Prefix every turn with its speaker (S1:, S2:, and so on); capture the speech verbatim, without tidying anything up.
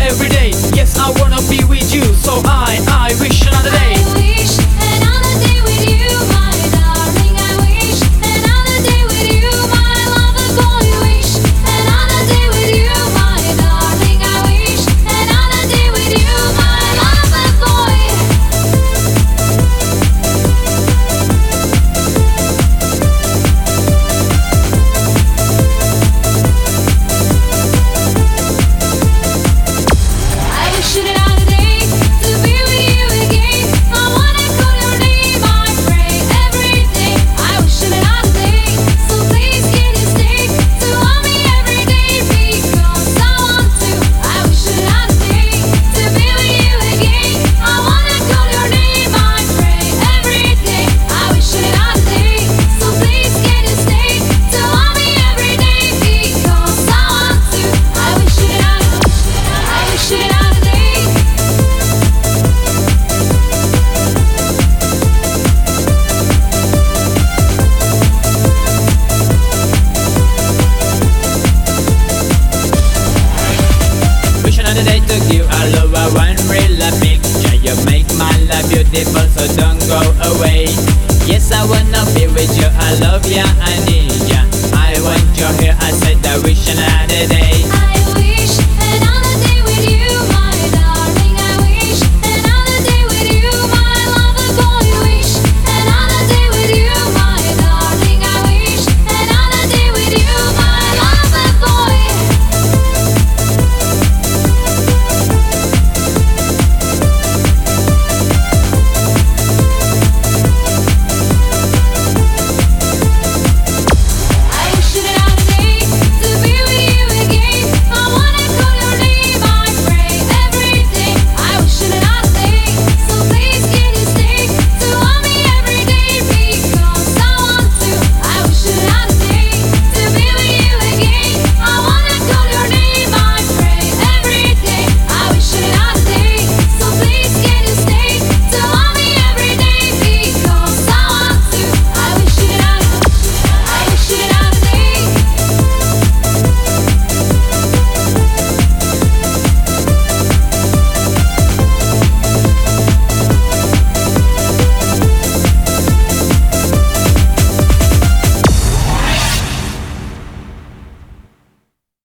S1: every day. Yes, I wanna be with you, so I, I wish another day.
S2: I wish another day with you, my darling. I wish another day with you, my lover boy. Wish another day with you, my darling. I wish another day with you, my lover boy. I wish another day to be with you again. I wanna call your name, I pray every day. I wish another day, so please can you stay to love me every day because I want to. I wish another day to be with you again. I wanna call your name, I pray every day. I wish another day, so please can you stay to love me every day because I want to. I wish another, I wish another day.
S1: Wish another day to give a love a one real picture. You make my life beautiful, so don't go away. Yes, I wanna be with you, I love ya, I need ya. I want you here, I said I wish another day.